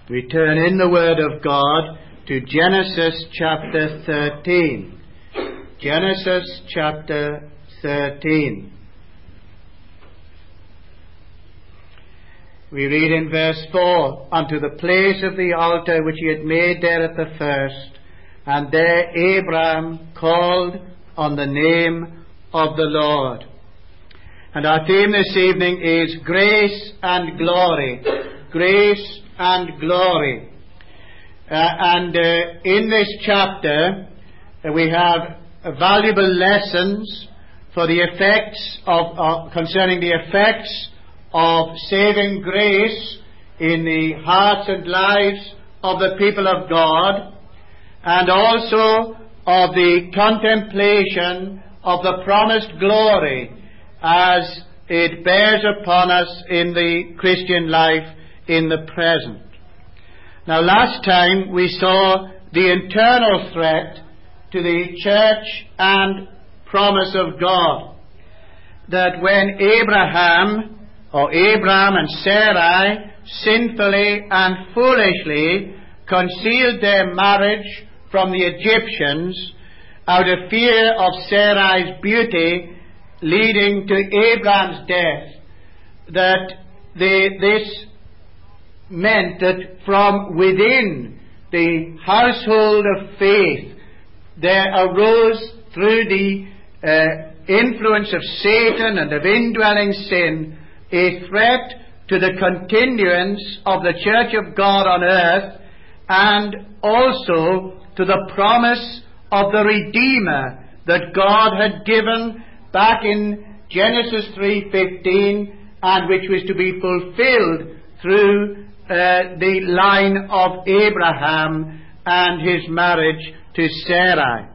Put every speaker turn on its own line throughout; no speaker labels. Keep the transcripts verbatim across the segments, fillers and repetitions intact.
We turn in the Word of God to Genesis chapter thirteen. Genesis chapter thirteen. We read in verse four, "Unto the place of the altar which he had made there at the first, and there Abram called on the name of the Lord." And our theme this evening is grace and glory. Grace and glory. Uh, and uh, in this chapter uh, we have uh, valuable lessons for the effects of uh, concerning the effects of saving grace in the hearts and lives of the people of God, and also of the contemplation of the promised glory as it bears upon us in the Christian life in the present. Now, last time we saw the internal threat to the church and promise of God, that when Abraham or Abram and Sarai sinfully and foolishly concealed their marriage from the Egyptians out of fear of Sarai's beauty, leading to Abram's death, that they, this meant that from within the household of faith there arose, through the uh, influence of Satan and of indwelling sin, a threat to the continuance of the Church of God on earth, and also to the promise of the Redeemer that God had given back in Genesis three fifteen, and which was to be fulfilled through uh, the line of Abraham and his marriage to Sarai.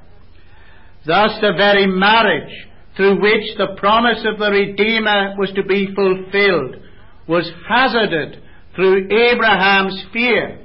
Thus the very marriage through which the promise of the Redeemer was to be fulfilled was hazarded through Abraham's fear.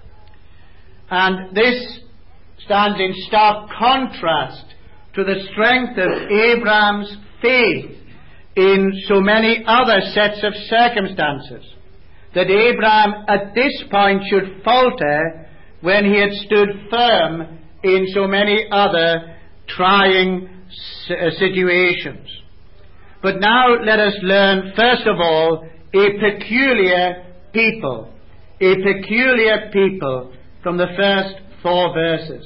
And this stands in stark contrast to the strength of Abraham's faith in so many other sets of circumstances, that Abraham at this point should falter when he had stood firm in so many other trying situations. But now let us learn, first of all, a peculiar people, a peculiar people from the first four verses.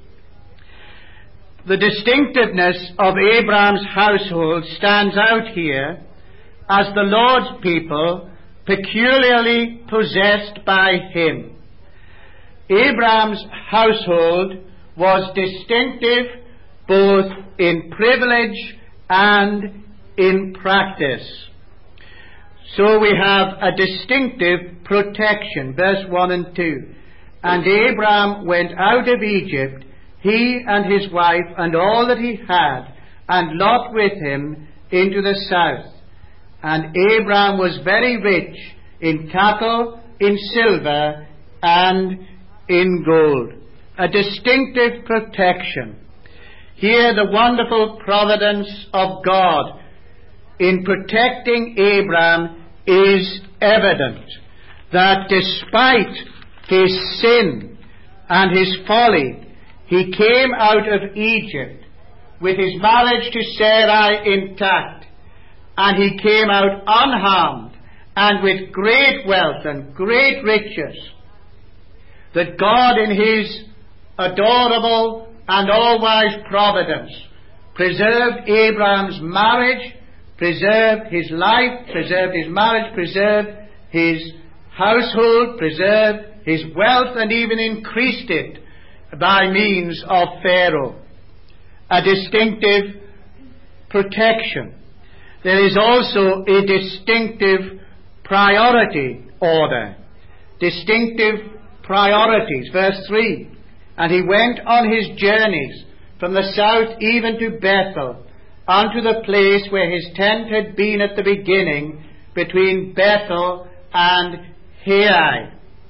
The distinctiveness of Abraham's household stands out here as the Lord's people, peculiarly possessed by him. Abraham's household was distinctive both in privilege and in practice. So we have a distinctive protection, verse one and two. "And Abraham went out of Egypt, he and his wife and all that he had, and Lot with him, into the south. And Abraham was very rich in cattle, in silver, and in gold." A distinctive protection. Here the wonderful providence of God in protecting Abraham is evident, that despite his sin and his folly, he came out of Egypt with his marriage to Sarai intact, and he came out unharmed and with great wealth and great riches. That God in his adorable and all-wise providence preserved Abraham's marriage, preserved his life, preserved his marriage, preserved his household, preserved his wealth, and even increased it by means of Pharaoh. A distinctive protection. There is also a distinctive priority order. Distinctive priorities. Verse three. "And he went on his journeys from the south even to Bethel, unto the place where his tent had been at the beginning, between Bethel and Hai."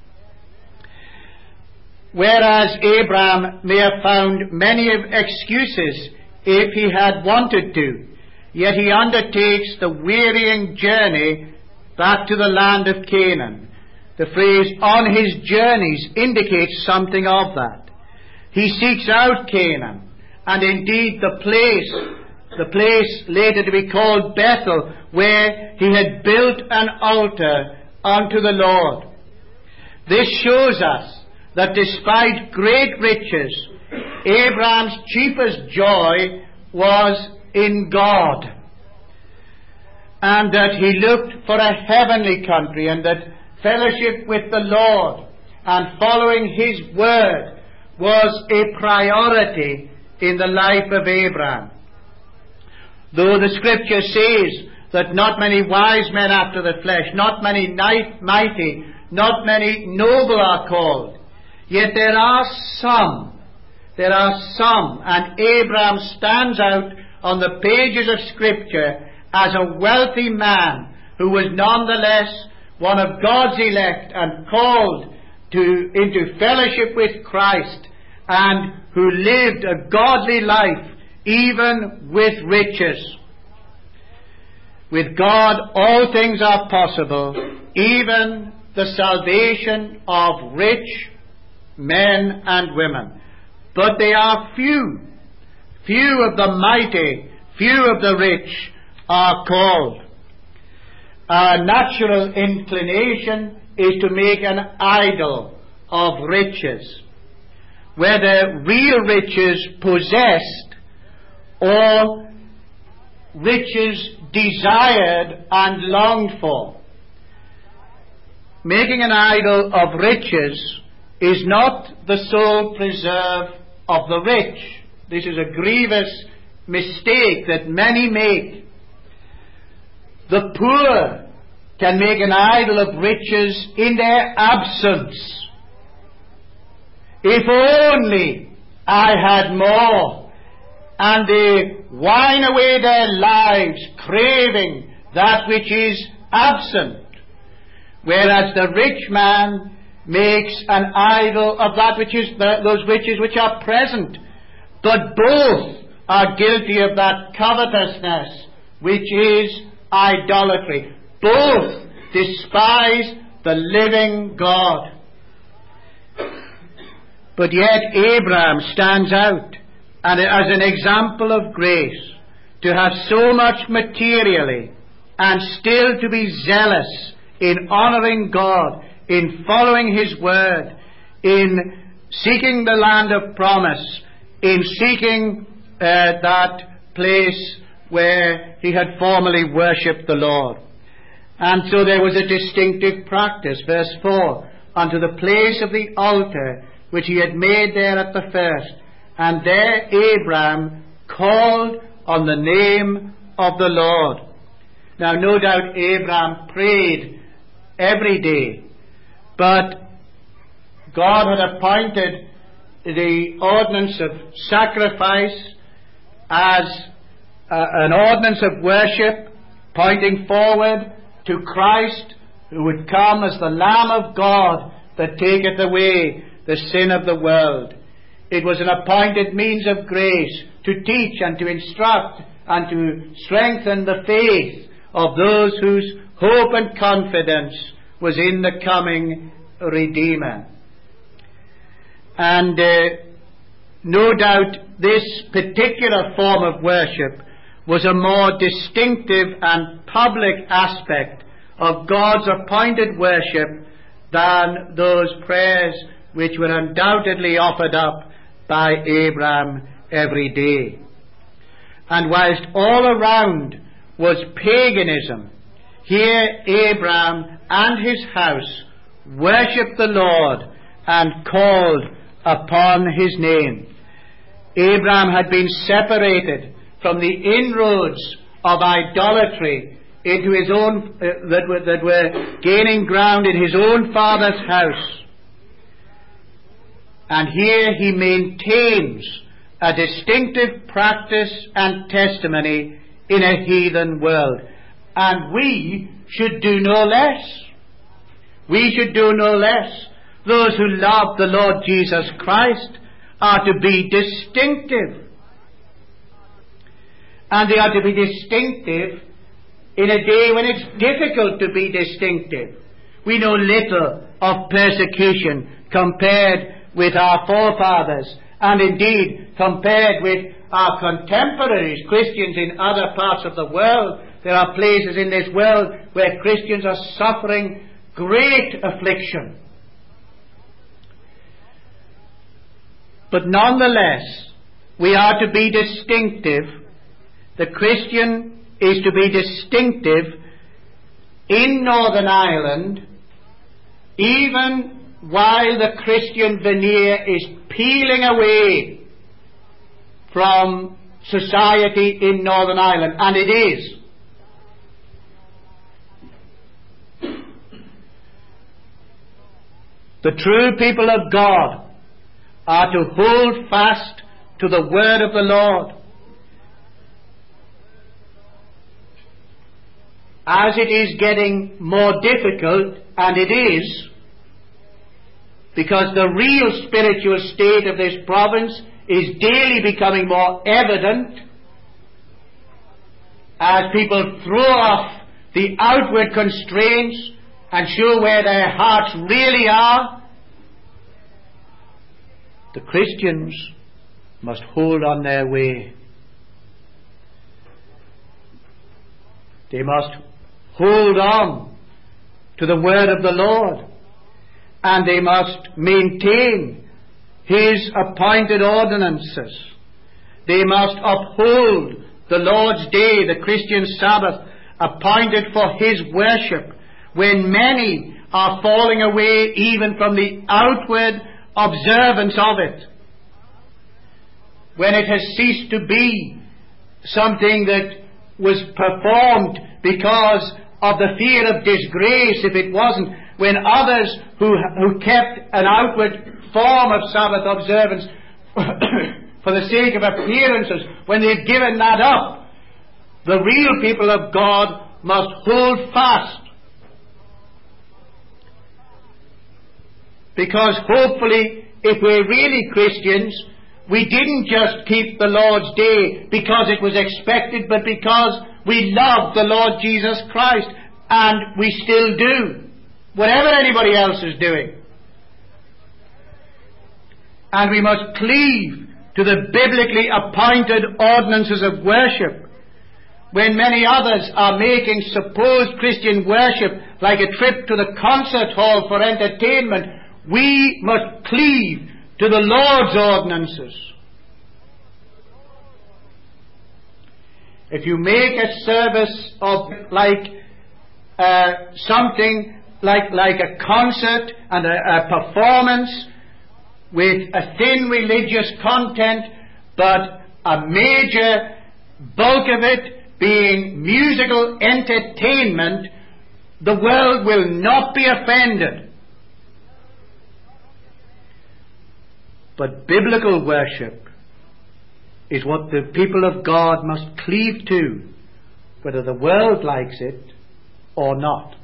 Whereas Abraham may have found many excuses if he had wanted to, yet he undertakes the wearying journey back to the land of Canaan, The phrase on his journeys indicates something of that. He seeks out Canaan, and indeed the place, the place later to be called Bethel, where he had built an altar unto the Lord. This shows us that despite great riches, Abraham's chiefest joy was in God, and that he looked for a heavenly country, and that fellowship with the Lord and following his word was a priority in the life of Abraham. Though the scripture says that not many wise men after the flesh, not many mighty, not many noble are called, yet there are some. There are some, and Abraham stands out on the pages of Scripture as a wealthy man who was nonetheless one of God's elect and called to into fellowship with Christ, and who lived a godly life even with riches. With God all things are possible, even the salvation of rich men and women. But they are few. Few of the mighty, few of the rich are called. Our natural inclination is to make an idol of riches, whether real riches possessed or riches desired and longed for. Making an idol of riches is not the sole preserve of the rich. This is a grievous mistake that many make. The poor can make an idol of riches in their absence. If only I had more. And they whine away their lives craving that which is absent. Whereas the rich man makes an idol of that which is the, those riches which are present. But both are guilty of that covetousness which is idolatry. Both despise the living God. But yet Abraham stands out and as an example of grace, to have so much materially and still to be zealous in honouring God, in following his word, in seeking the land of promise, in seeking uh, that place where he had formerly worshipped the Lord. And so there was a distinctive practice. Verse four, unto the place of the altar which he had made there at the first, and there Abraham called on the name of the Lord. Now no doubt Abraham prayed every day, but God had appointed the ordinance of sacrifice as uh, an ordinance of worship, pointing forward to Christ, who would come as the Lamb of God that taketh away the sin of the world. It was an appointed means of grace to teach and to instruct and to strengthen the faith of those whose hope and confidence was in the coming Redeemer. And uh, no doubt this particular form of worship was a more distinctive and public aspect of God's appointed worship than those prayers which were undoubtedly offered up by Abraham every day. And whilst all around was paganism, here Abraham and his house worshipped the Lord and called upon his name. Abraham had been separated from the inroads of idolatry into his own uh, that were that were gaining ground in his own father's house. And here he maintains a distinctive practice and testimony in a heathen world. And we should do no less. We should do no less. Those who love the Lord Jesus Christ are to be distinctive. And they are to be distinctive in a day when it's difficult to be distinctive. We know little of persecution compared with our forefathers, and indeed compared with our contemporaries, Christians in other parts of the world. There are places in this world where Christians are suffering great affliction. But nonetheless, we are to be distinctive. The Christian is to be distinctive in Northern Ireland, even while the Christian veneer is peeling away from society in Northern Ireland, and it is. The true people of God are to hold fast to the word of the Lord. As it is getting more difficult, and it is, because the real spiritual state of this province is daily becoming more evident as people throw off the outward constraints and show where their hearts really are. The Christians must hold on their way. They must hold on to the word of the Lord, and they must maintain His appointed ordinances. They must uphold the Lord's Day, the Christian Sabbath, appointed for His worship, when many are falling away even from the outward observance of it, when it has ceased to be something that was performed because of the fear of disgrace if it wasn't, when others who, who kept an outward form of Sabbath observance for the sake of appearances, when they've given that up, the real people of God must hold fast. Because hopefully, if we're really Christians, we didn't just keep the Lord's Day because it was expected, but because we love the Lord Jesus Christ, and we still do, whatever anybody else is doing. And we must cleave to the biblically appointed ordinances of worship. When many others are making supposed Christian worship like a trip to the concert hall for entertainment, we must cleave to the Lord's ordinances. If you make a service of like uh, something like like a concert and a, a performance with a thin religious content, but a major bulk of it being musical entertainment, the world will not be offended. But biblical worship is what the people of God must cleave to, whether the world likes it or not.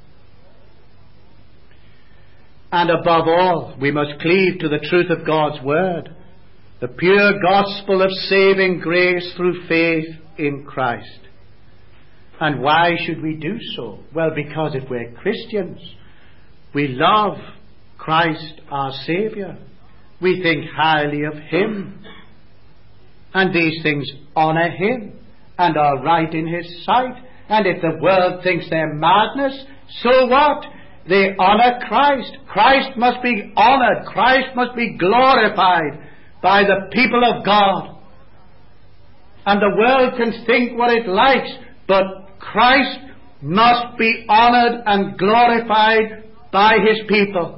And above all, we must cleave to the truth of God's Word, the pure gospel of saving grace through faith in Christ. And why should we do so? Well, because if we're Christians, we love Christ our Saviour. We think highly of Him, and these things honour Him and are right in His sight. And if the world thinks they're madness, so what? They honour Christ. Christ must be honoured. Christ must be glorified by the people of God. And the world can think what it likes, but Christ must be honoured and glorified by His people.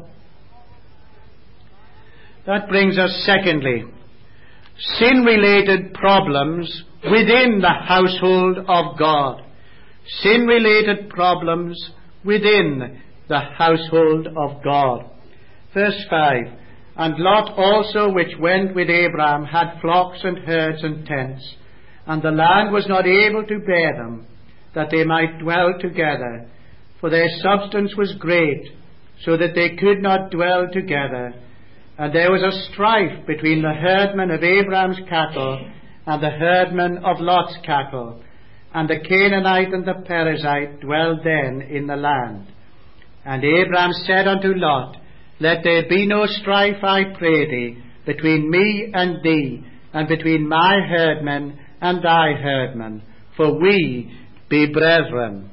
That brings us, secondly, sin-related problems within the household of God. Sin-related problems within the household of God. Verse five, And Lot also, which went with Abraham, had flocks and herds and tents, and the land was not able to bear them, that they might dwell together, for their substance was great, so that they could not dwell together. And there was a strife between the herdmen of Abraham's cattle and the herdmen of Lot's cattle. And the Canaanite and the Perizzite dwelled then in the land. And Abraham said unto Lot, let there be no strife, I pray thee, between me and thee, and between my herdmen and thy herdmen, for we be brethren.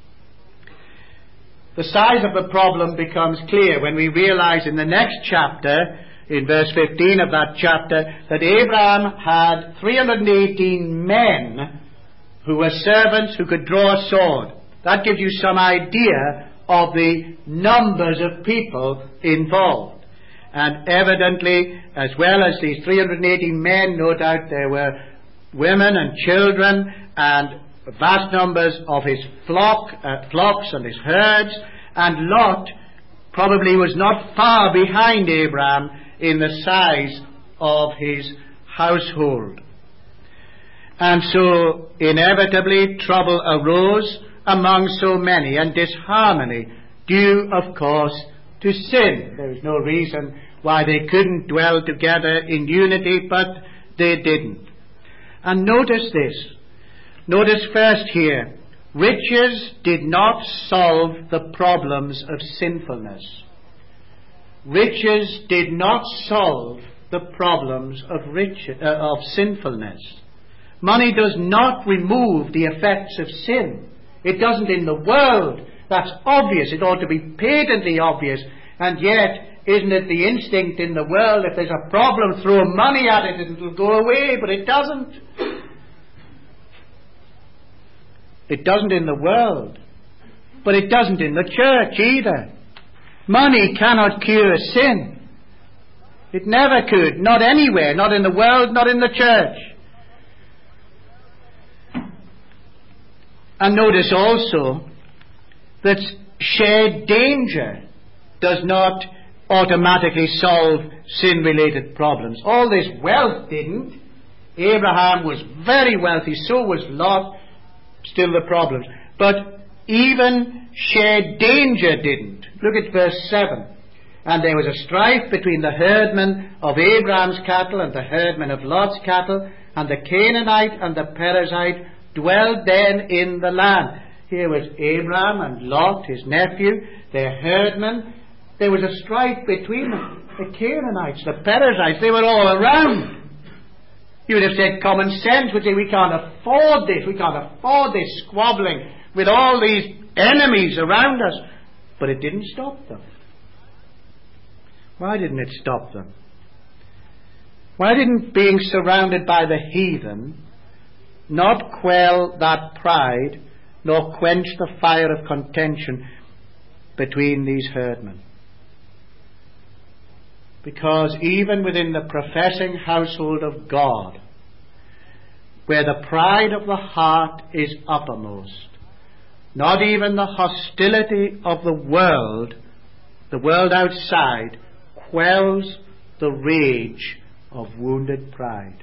The size of the problem becomes clear when we realize in the next chapter, in verse fifteen of that chapter, that Abraham had three hundred eighteen men who were servants who could draw a sword. That gives you some idea of the numbers of people involved. And evidently, as well as these three hundred eighty men, no doubt there were women and children and vast numbers of his flock, uh, flocks and his herds. And Lot probably was not far behind Abraham in the size of his household. And so, inevitably, trouble arose among so many, and disharmony, due, of course, to sin. There is no reason why they couldn't dwell together in unity, but they didn't. And notice this. Notice first here, riches did not solve the problems of sinfulness. Riches did not solve the problems of, rich, uh, of sinfulness. Money does not remove the effects of sin. It doesn't in the world. That's obvious. It ought to be patently obvious. And yet, isn't it the instinct in the world, if there's a problem, throw money at it and it'll go away, but it doesn't. It doesn't in the world. But it doesn't in the church either. Money cannot cure sin. It never could. Not anywhere. Not in the world, not in the church. And notice also that shared danger does not automatically solve sin-related problems. All this wealth didn't. Abraham was very wealthy, so was Lot. Still the problems. But even shared danger didn't. Look at verse seven. And there was a strife between the herdmen of Abraham's cattle and the herdmen of Lot's cattle, and the Canaanite and the Perizzite dwelled then in the land. Here was Abraham and Lot, his nephew, their herdmen. There was a strife between them. The Canaanites, the Perizzites, they were all around. You would have said common sense would say, we can't afford this, we can't afford this squabbling with all these enemies around us. But it didn't stop them. Why didn't it stop them? Why didn't being surrounded by the heathen not quell that pride, nor quench the fire of contention between these herdmen? Because even within the professing household of God, where the pride of the heart is uppermost, not even the hostility of the world, the world outside, quells the rage of wounded pride.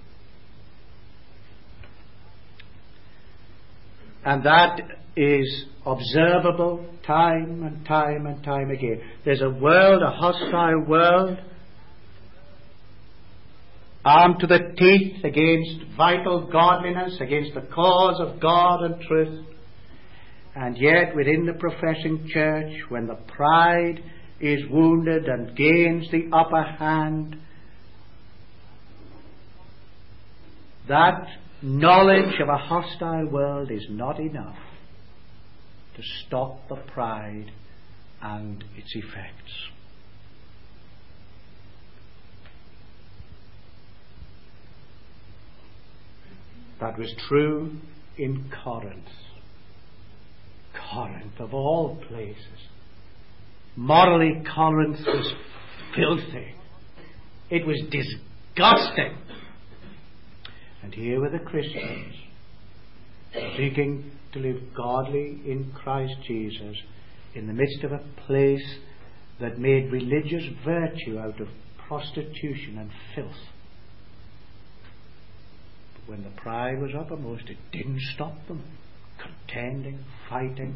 And that is observable time and time and time again. There's a world, a hostile world, armed to the teeth against vital godliness, against the cause of God and truth. And yet within the professing church, when the pride is wounded and gains the upper hand, that knowledge of a hostile world is not enough to stop the pride and its effects. That was true in Corinth. Corinth, of all places. Morally, Corinth was filthy. It was disgusting. And here were the Christians seeking to live godly in Christ Jesus in the midst of a place that made religious virtue out of prostitution and filth. But when the pride was uppermost, it didn't stop them contending, fighting.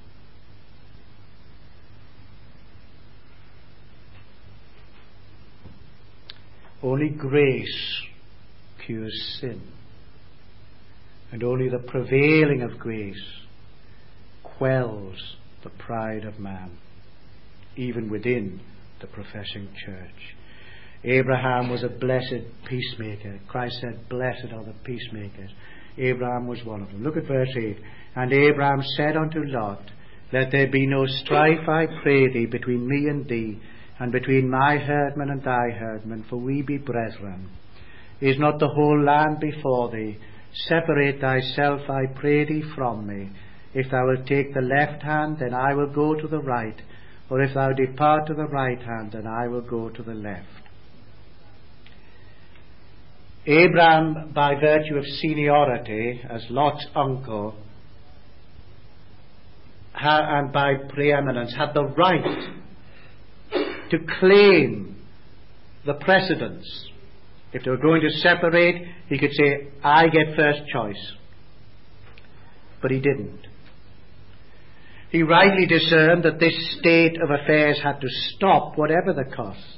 Only grace cures sin, and only the prevailing of grace quells the pride of man, even within the professing church. Abraham was a blessed peacemaker. Christ said, "Blessed are the peacemakers." Abraham was one of them. Look at verse eight. "And Abraham said unto Lot, Let there be no strife, I pray thee, between me and thee, and between my herdmen and thy herdmen, for we be brethren. Is not the whole land before thee? Separate thyself, I pray thee, from me. If thou wilt take the left hand, then I will go to the right. Or if thou depart to the right hand, then I will go to the left." Abraham, by virtue of seniority as Lot's uncle, and by preeminence, had the right to claim the precedence. If they were going to separate, he could say, "I get first choice." But he didn't. He rightly discerned that this state of affairs had to stop, whatever the cost.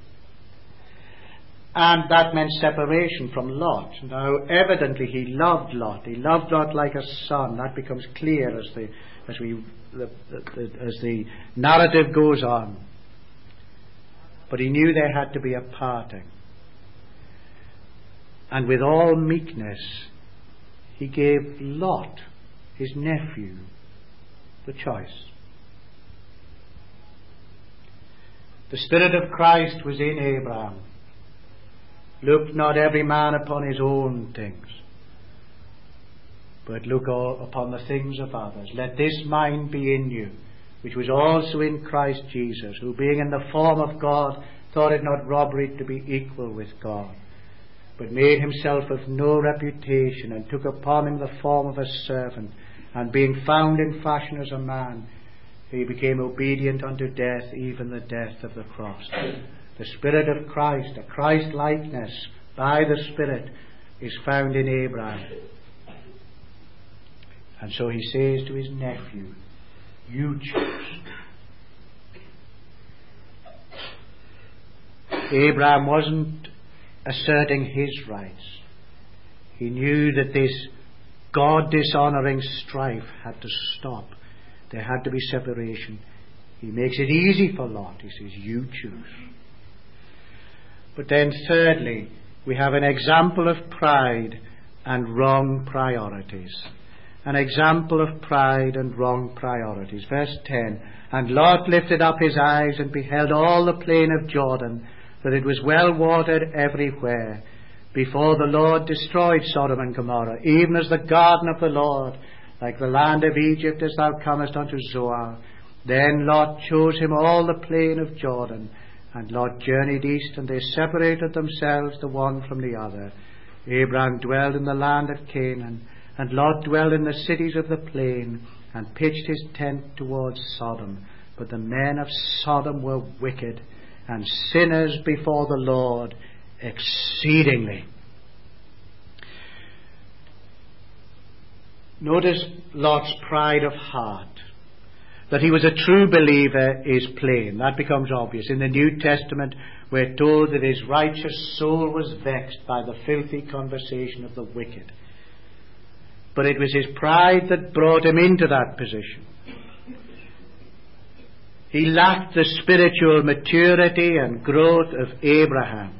And that meant separation from Lot. Now, evidently, he loved Lot. He loved Lot like a son. That becomes clear as the as we the, the, the, as the narrative goes on. But he knew there had to be a parting. And with all meekness, he gave Lot, his nephew, the choice. The Spirit of Christ was in Abraham. Look not every man upon his own things, but look all upon the things of others. Let this mind be in you, which was also in Christ Jesus, who being in the form of God, thought it not robbery to be equal with God, but made himself of no reputation, and took upon him the form of a servant, and being found in fashion as a man, he became obedient unto death, even the death of the cross. The Spirit of Christ, a Christ-likeness by the Spirit, is found in Abraham. And so he says to his nephew, "You choose." Abraham wasn't asserting his rights. He knew that this God-dishonouring strife had to stop. There had to be separation. He makes it easy for Lot. He says, "You choose." But then thirdly, we have an example of pride and wrong priorities. An example of pride and wrong priorities. Verse ten, "And Lot lifted up his eyes and beheld all the plain of Jordan, that it was well watered everywhere, before the Lord destroyed Sodom and Gomorrah, even as the garden of the Lord, like the land of Egypt, as thou comest unto Zoar. Then Lot chose him all the plain of Jordan, and Lot journeyed east, and they separated themselves the one from the other. Abraham dwelled in the land of Canaan, and Lot dwelled in the cities of the plain, and pitched his tent towards Sodom. But the men of Sodom were wicked, and sinners before the Lord exceedingly." Notice Lot's pride of heart. That he was a true believer is plain. That becomes obvious. In the New Testament, we're told that his righteous soul was vexed by the filthy conversation of the wicked. But it was his pride that brought him into that position. He lacked the spiritual maturity and growth of Abraham.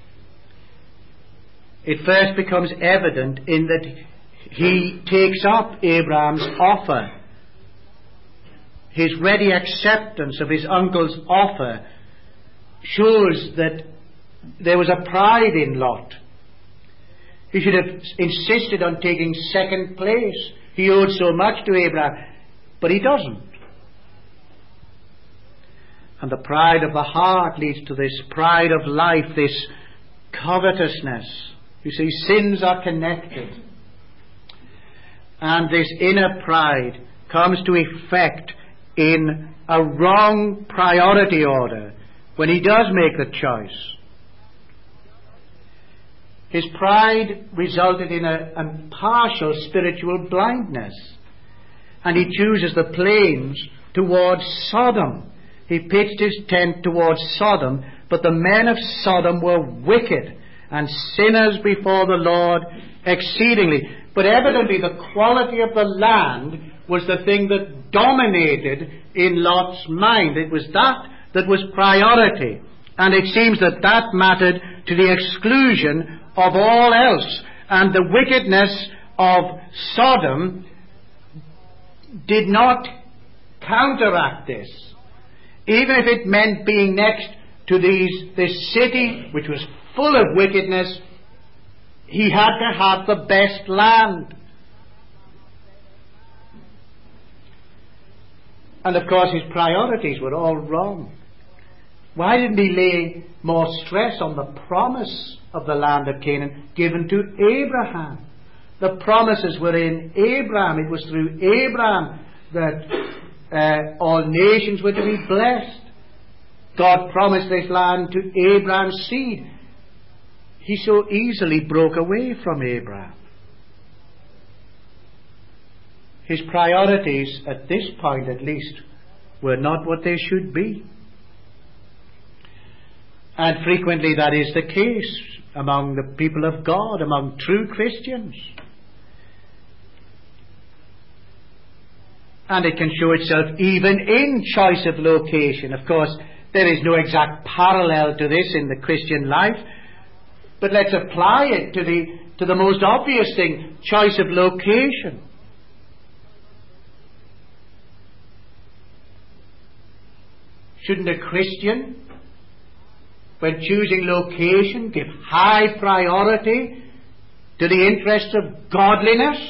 It first becomes evident in that he takes up Abraham's offer. His ready acceptance of his uncle's offer shows that there was a pride in Lot. He should have insisted on taking second place. He owed so much to Abraham, but he doesn't. And the pride of the heart leads to this pride of life, this covetousness. You see, sins are connected. And this inner pride comes to effect in a wrong priority order when he does make the choice. His pride resulted in a, a partial spiritual blindness. And he chooses the plains towards Sodom. He pitched his tent towards Sodom, but the men of Sodom were wicked and sinners before the Lord exceedingly. But evidently the quality of the land was the thing that dominated in Lot's mind. It was that that was priority. And it seems that that mattered to the exclusion of all else. And the wickedness of Sodom did not counteract this. Even if it meant being next to these, this city, which was full of wickedness, he had to have the best land. And of course his priorities were all wrong. Why didn't he lay more stress on the promise of the land of Canaan given to Abraham? The promises were in Abraham. It was through Abraham that uh, all nations were to be blessed. God promised this land to Abraham's seed. He so easily broke away from Abraham. His priorities, at this point at least, were not what they should be. And frequently that is the case among the people of God, among true Christians. And it can show itself even in choice of location. Of course, there is no exact parallel to this in the Christian life. But let's apply it to the, to the most obvious thing, choice of location. Shouldn't a Christian, when choosing location, give high priority to the interests of godliness?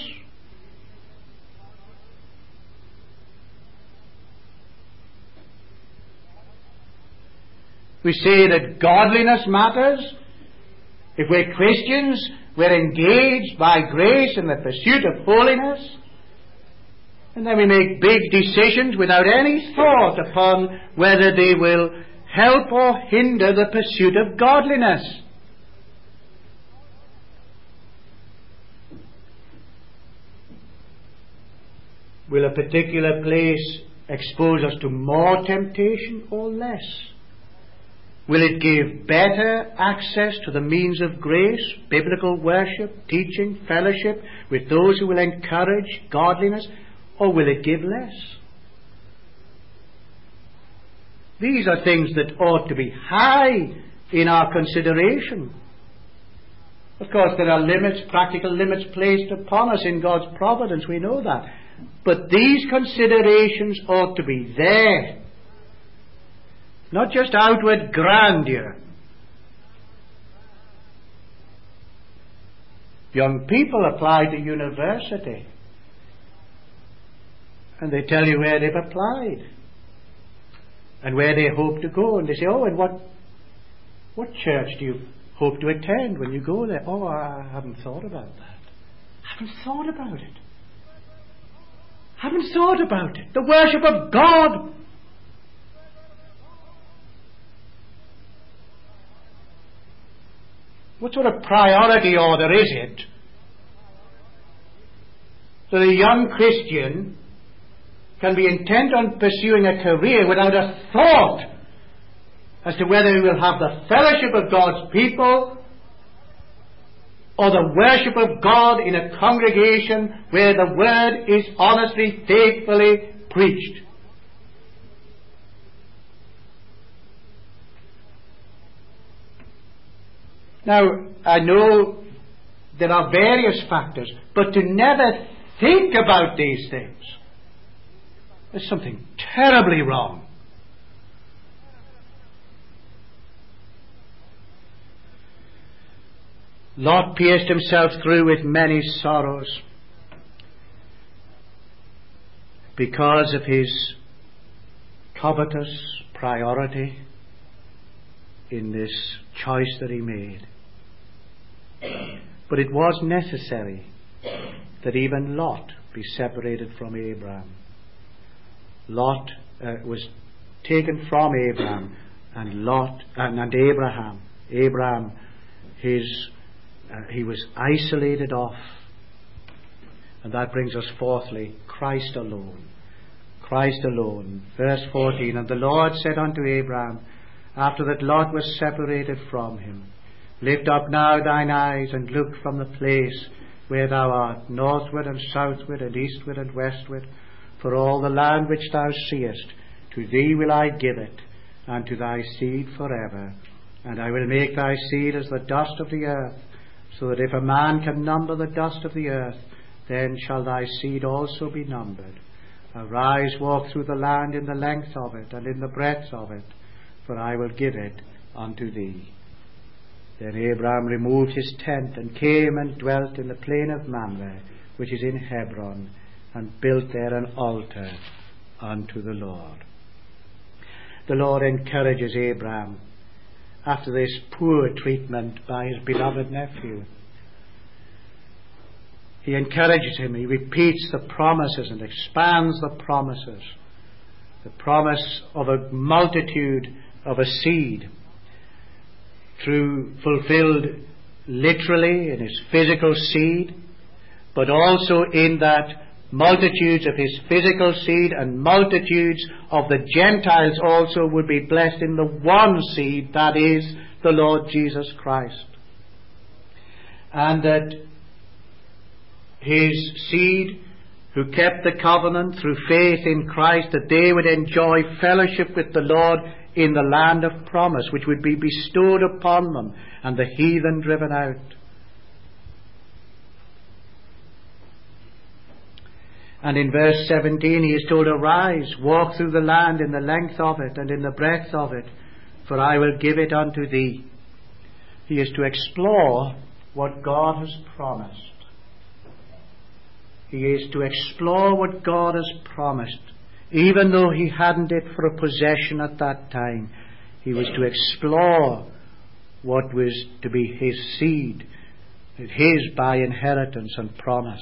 We say that godliness matters. If we're Christians, we're engaged by grace in the pursuit of holiness. And then we make big decisions without any thought upon whether they will help or hinder the pursuit of godliness. Will a particular place expose us to more temptation or less? Will it give better access to the means of grace, biblical worship, teaching, fellowship with those who will encourage godliness, or will it give less? These are things that ought to be high in our consideration. Of course, there are limits, practical limits placed upon us in God's providence, we know that. But these considerations ought to be there. Not just outward grandeur. Young people apply to university, and they tell you where they've applied and where they hope to go, and they say, oh, and what what church do you hope to attend when you go there? Oh, I haven't thought about that. I haven't thought about it. I haven't thought about it. The worship of God. What sort of priority order is it that a young Christian can be intent on pursuing a career without a thought as to whether he will have the fellowship of God's people or the worship of God in a congregation where the word is honestly, faithfully preached? Now, I know there are various factors, but to never think about these things is something terribly wrong. Lot pierced himself through with many sorrows because of his covetous priority in this choice that he made. But it was necessary that even Lot be separated from Abraham. Lot uh, was taken from Abraham, and Lot and, and Abraham. Abraham, his uh, he was isolated off, and that brings us fourthly, Christ alone. Christ alone. Verse fourteen. And the Lord said unto Abraham, after that Lot was separated from him, lift up now thine eyes and look from the place where thou art, northward and southward and eastward and westward, for all the land which thou seest, to thee will I give it, and to thy seed forever. And I will make thy seed as the dust of the earth, so that if a man can number the dust of the earth, then shall thy seed also be numbered. Arise, walk through the land in the length of it, and in the breadth of it, for I will give it unto thee. Then Abraham removed his tent, and came and dwelt in the plain of Mamre, which is in Hebron, and built there an altar unto the Lord. The Lord encourages Abraham after this poor treatment by his beloved nephew. He encourages him. He repeats the promises and expands the promises. The promise of a multitude of a seed, through fulfilled literally in his physical seed, but also in that multitudes of his physical seed and multitudes of the Gentiles also would be blessed in the one seed, that is, the Lord Jesus Christ. And that his seed, who kept the covenant through faith in Christ, that they would enjoy fellowship with the Lord in the land of promise, which would be bestowed upon them, and the heathen driven out. And in verse seventeen he is told, Arise, walk through the land in the length of it and in the breadth of it, for I will give it unto thee. He is to explore what God has promised. He is to explore what God has promised. Even though he hadn't it for a possession at that time, he was to explore what was to be his seed, his by inheritance and promise.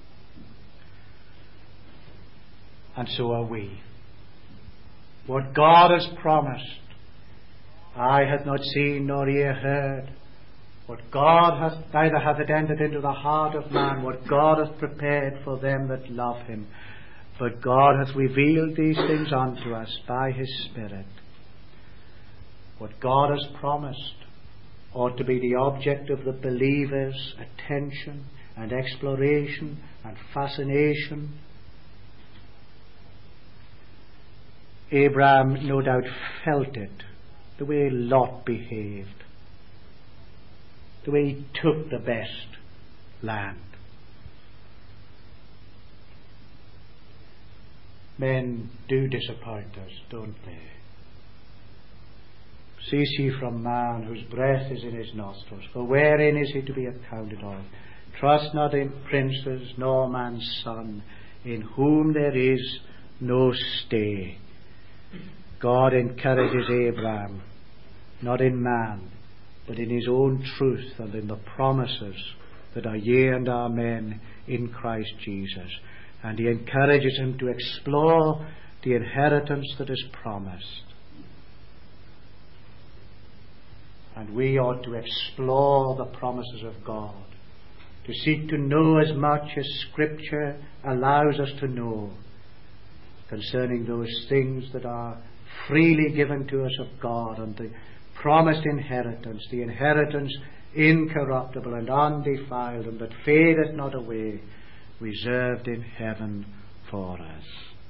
And so are we. What God has promised, eye hath not seen nor ear heard. What God hath, neither hath it entered into the heart of man, what God hath prepared for them that love him. But God hath revealed these things unto us by his Spirit. What God has promised ought to be the object of the believer's attention and exploration and fascination. Abraham no doubt felt it, the way Lot behaved, the way he took the best land. Men do disappoint us, don't they? Cease ye from man, whose breath is in his nostrils, for wherein is he to be accounted of? Trust not in princes, nor man's son, in whom there is no stay. God encourages Abraham, not in man, but in his own truth and in the promises that are yea and amen in Christ Jesus. And he encourages him to explore the inheritance that is promised. And we ought to explore the promises of God, to seek to know as much as Scripture allows us to know concerning those things that are freely given to us of God, and the promised inheritance, the inheritance incorruptible and undefiled, and that fadeth not away, reserved in heaven for us.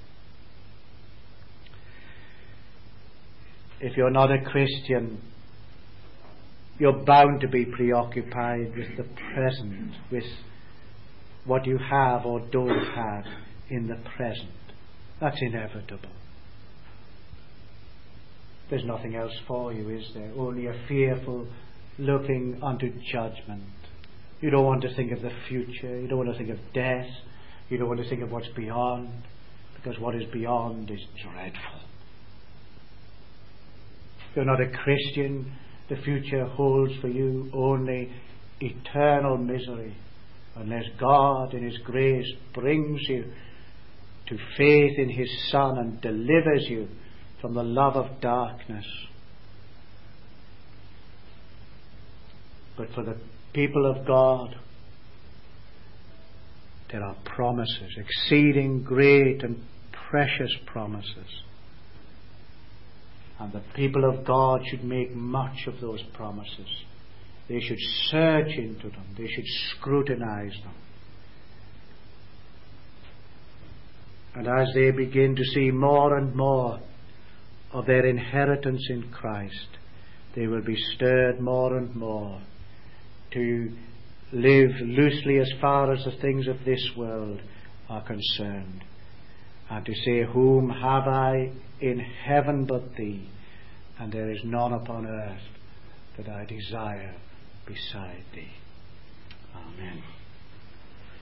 If you're not a Christian, you're bound to be preoccupied with the present, with what you have or don't have in the present. That's inevitable. There's nothing else for you, is there? Only a fearful looking unto judgment. You don't want to think of the future. You don't want to think of death. You don't want to think of what's beyond, because what is beyond is dreadful. If you're not a Christian, the future holds for you only eternal misery, unless God in his grace brings you to faith in his Son and delivers you from the love of darkness. But for the people of God, there are promises, exceeding great and precious promises. And the people of God should make much of those promises. They should search into them. They should scrutinize them. And as they begin to see more and more of their inheritance in Christ, they will be stirred more and more to live loosely as far as the things of this world are concerned, and to say, whom have I in heaven but thee, and there is none upon earth that I desire beside thee. Amen.